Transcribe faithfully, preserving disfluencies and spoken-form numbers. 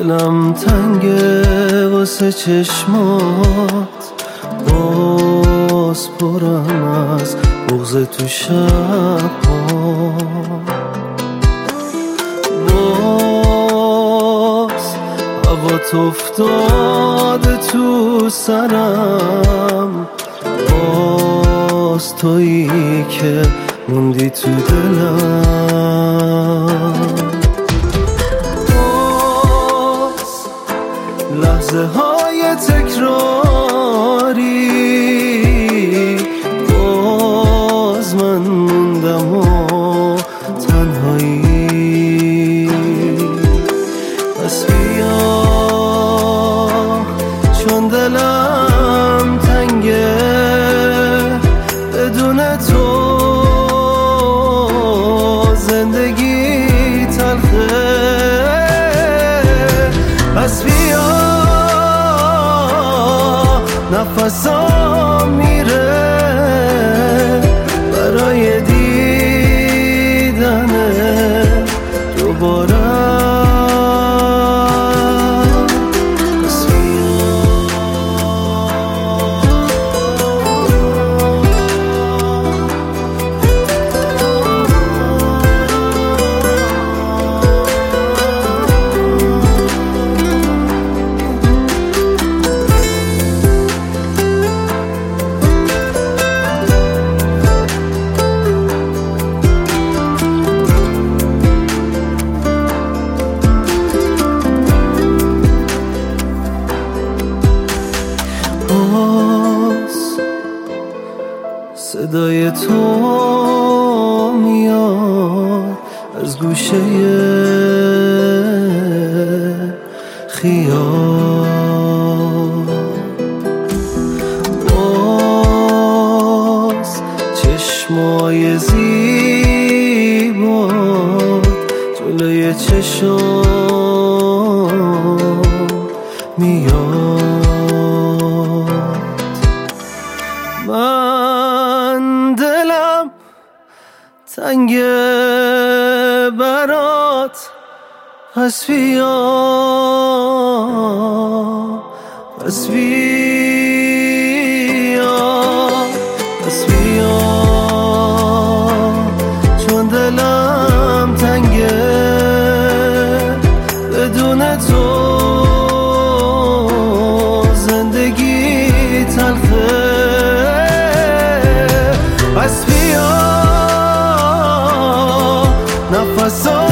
دلم تنگه واسه چشمات، باز پرم از بغض تو شب‌ها. باز هوات افتاده تو سرم، باز تویی که موندی تو دلم. لحظه های تکراری، باز من موندم و تنهایی. پس بیا چون دلم تنگه، بدون تو زندگی تلخه. پس بیا نفسام میره برای دیدن دوباره. پس صدای تو میاد از گوشه خیال. باز چشمای زیبات جلوی چشم میاد. من دلم تنگه برات، پس بیا پس بیا پس بیا چون دلم تنگه، بدون تو زندگی تلخه. پس بیا نفسا